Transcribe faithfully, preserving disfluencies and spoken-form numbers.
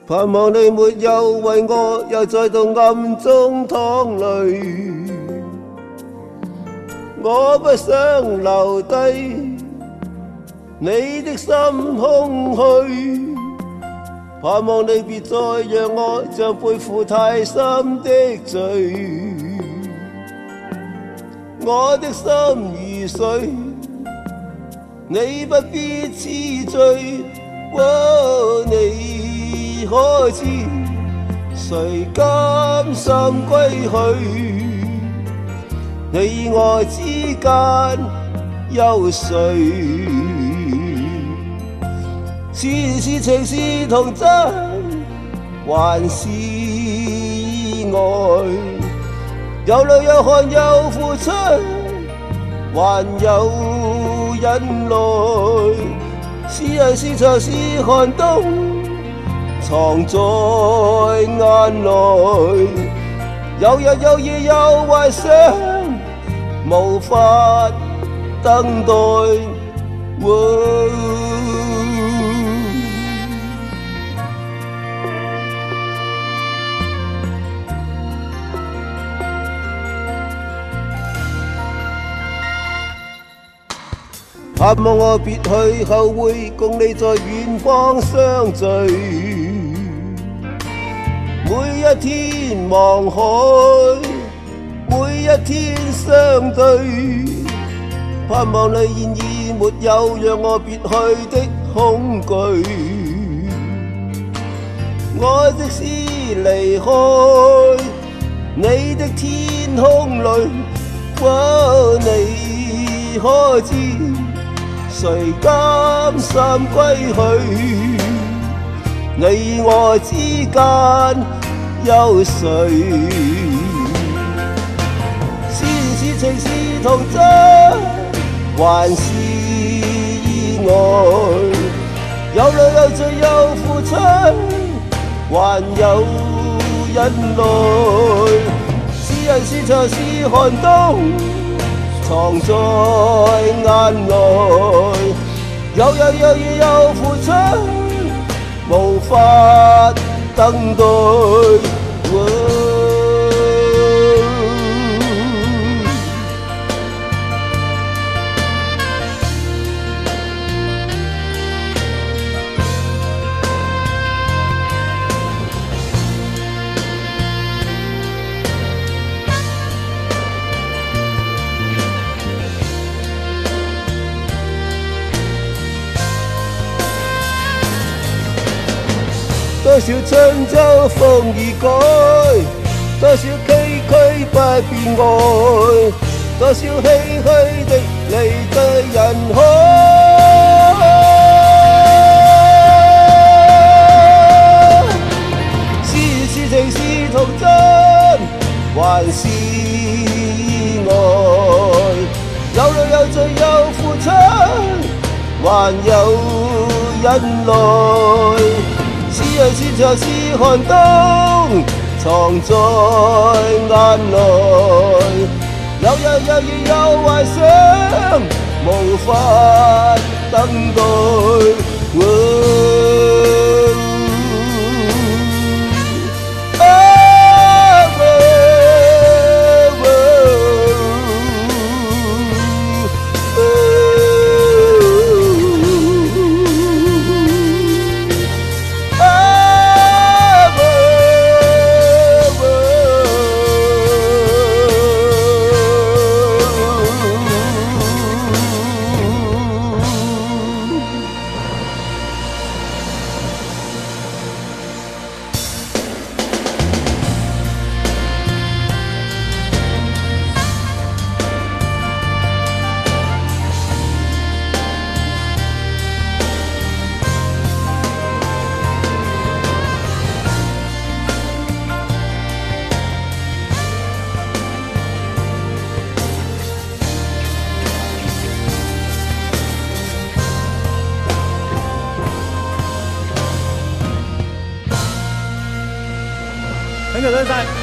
盼望你沒有為我又再度暗中淌淚，我不想留低你的心空虛，盼望你別再讓我像背負太深的罪，我的心如水，你不必痴醉，哦，你可知誰甘心歸去？你我之間有誰？是是情是童真，還是愛？有淚有汗有付出，還有忍耐。是人是牆是寒冬，藏在眼內。有日有夜有幻想，無法等待。哦，盼望我別去後會共你在遠方相聚，每一天望海，每一天相對，盼望你現已沒有讓我別去的恐懼。我即使離開你的天空裏，哦，你可知誰甘心歸去？你我之間有誰？是是情是童真，還是意外？有淚有罪有付出，還有忍耐。是人是牆是寒冬，藏在眼內。有日有夜有付出，無法等待。哦，多少春秋風雨改，多少崎嶇不變愛，多少唏噓的離對人海。是是情是童真，還是愛？有淚有罪有付出，還有忍耐。是人是牆是寒冬，藏在眼內。有日有夜有幻想，無法等待。哦很感謝晒。